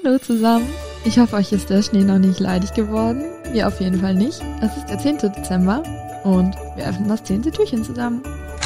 Hallo zusammen. Ich hoffe, euch ist der Schnee noch nicht leidig geworden. Mir auf jeden Fall nicht. Es ist der 10. Dezember und wir öffnen das 10. Türchen zusammen.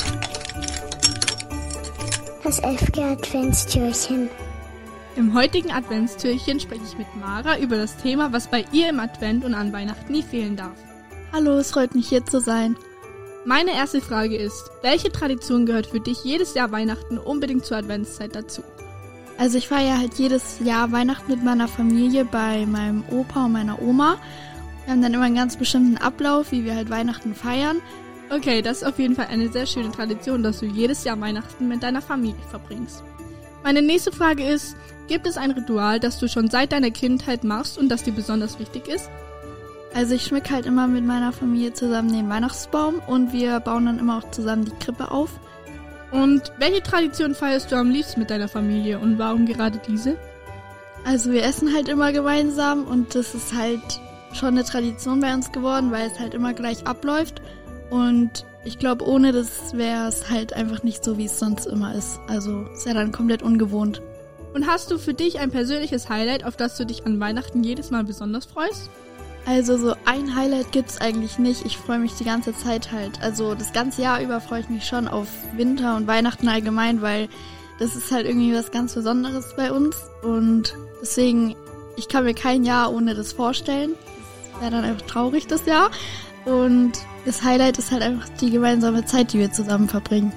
Das 11. Adventstürchen. Im heutigen Adventstürchen spreche ich mit Mara über das Thema, was bei ihr im Advent und an Weihnachten nie fehlen darf. Hallo, es freut mich, hier zu sein. Meine erste Frage ist, welche Tradition gehört für dich jedes Jahr Weihnachten unbedingt zur Adventszeit dazu? Also ich feiere halt jedes Jahr Weihnachten mit meiner Familie bei meinem Opa und meiner Oma. Wir haben dann immer einen ganz bestimmten Ablauf, wie wir halt Weihnachten feiern. Okay, das ist auf jeden Fall eine sehr schöne Tradition, dass du jedes Jahr Weihnachten mit deiner Familie verbringst. Meine nächste Frage ist, gibt es ein Ritual, das du schon seit deiner Kindheit machst und das dir besonders wichtig ist? Also ich schmücke halt immer mit meiner Familie zusammen den Weihnachtsbaum und wir bauen dann immer auch zusammen die Krippe auf. Und welche Tradition feierst du am liebsten mit deiner Familie und warum gerade diese? Also wir essen halt immer gemeinsam und das ist halt schon eine Tradition bei uns geworden, weil es halt immer gleich abläuft. Und ich glaube, ohne das wäre es halt einfach nicht so, wie es sonst immer ist. Also ist ja dann komplett ungewohnt. Und hast du für dich ein persönliches Highlight, auf das du dich an Weihnachten jedes Mal besonders freust? Also so ein Highlight gibt's eigentlich nicht. Ich freue mich die ganze Zeit halt. Also das ganze Jahr über freue ich mich schon auf Winter und Weihnachten allgemein, weil das ist halt irgendwie was ganz Besonderes bei uns. Und deswegen, ich kann mir kein Jahr ohne das vorstellen. Das wäre dann einfach traurig, das Jahr. Und das Highlight ist halt einfach die gemeinsame Zeit, die wir zusammen verbringen.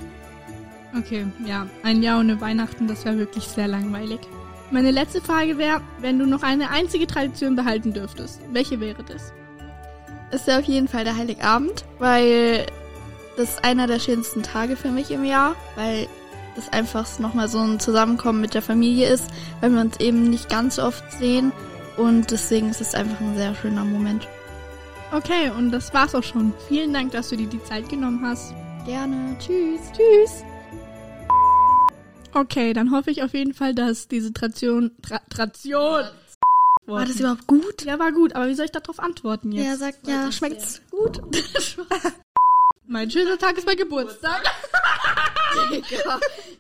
Okay, ja, ein Jahr ohne Weihnachten, das wäre wirklich sehr langweilig. Meine letzte Frage wäre, wenn du noch eine einzige Tradition behalten dürftest, welche wäre das? Ist ja auf jeden Fall der Heiligabend, weil das einer der schönsten Tage für mich im Jahr, weil das einfach nochmal so ein Zusammenkommen mit der Familie ist, weil wir uns eben nicht ganz oft sehen und deswegen ist es einfach ein sehr schöner Moment. Okay, und das war's auch schon. Vielen Dank, dass du dir die Zeit genommen hast. Gerne. Tschüss. Tschüss. Okay, dann hoffe ich auf jeden Fall, dass diese Tration... War das überhaupt gut? Ja, war gut, aber wie soll ich darauf antworten jetzt? Ja, sagt ja, schmeckt's gut? Mein schönster Tag ist mein Geburtstag.